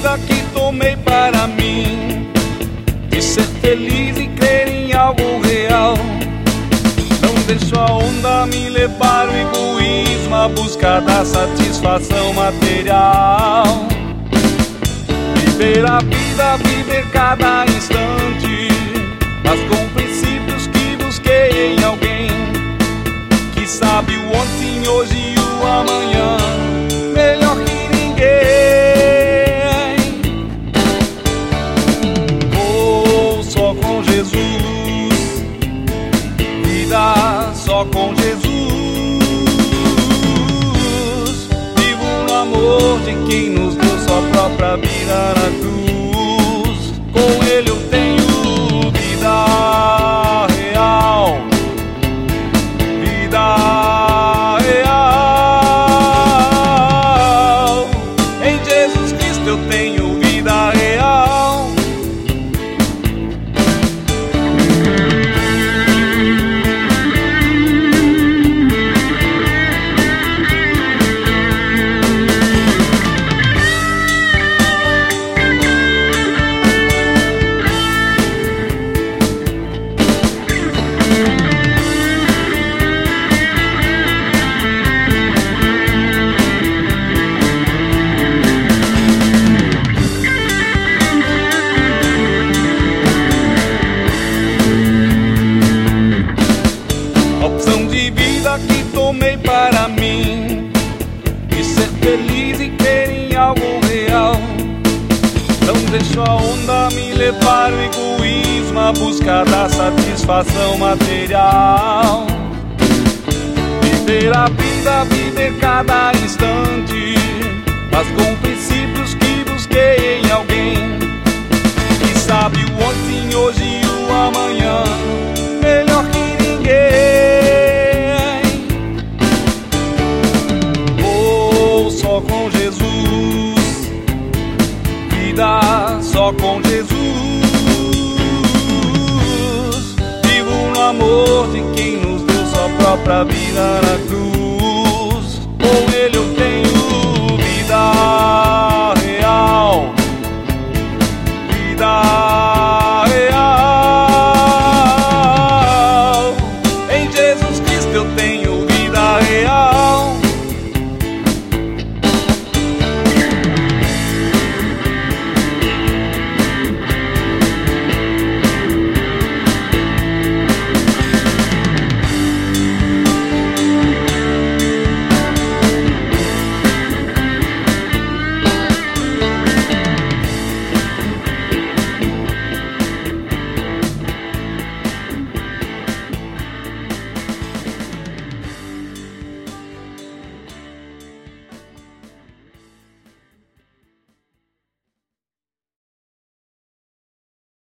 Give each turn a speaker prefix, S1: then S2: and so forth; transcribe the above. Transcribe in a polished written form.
S1: vida que tomei para mim, de ser feliz e crer em algo real. Não deixo a onda me levar, o egoísmo, a busca da satisfação material. Viver a vida, viver cada instante, mas com princípios que busquei em alguém, que sabe o ontem, hoje e o amanhã melhor que ninguém. Vou só com Jesus, vida só com Jesus. Vivo no amor de quem nos deu sua própria vida na cruz. Com Ele eu tenho vida real, vida real. Em Jesus Cristo eu tenho vida real. Que tomei para mim, de ser feliz e crer em algo real. Não deixo a onda me levar, o egoísmo, a busca da satisfação material. Viver a vida, viver cada instante, mas com princípios que busquei em alguém, que sabe o ontem, hoje e o amanhã melhor que ninguém. Só com Jesus, vida só com Jesus. Vivo no amor de quem nos deu sua própria vida na cruz.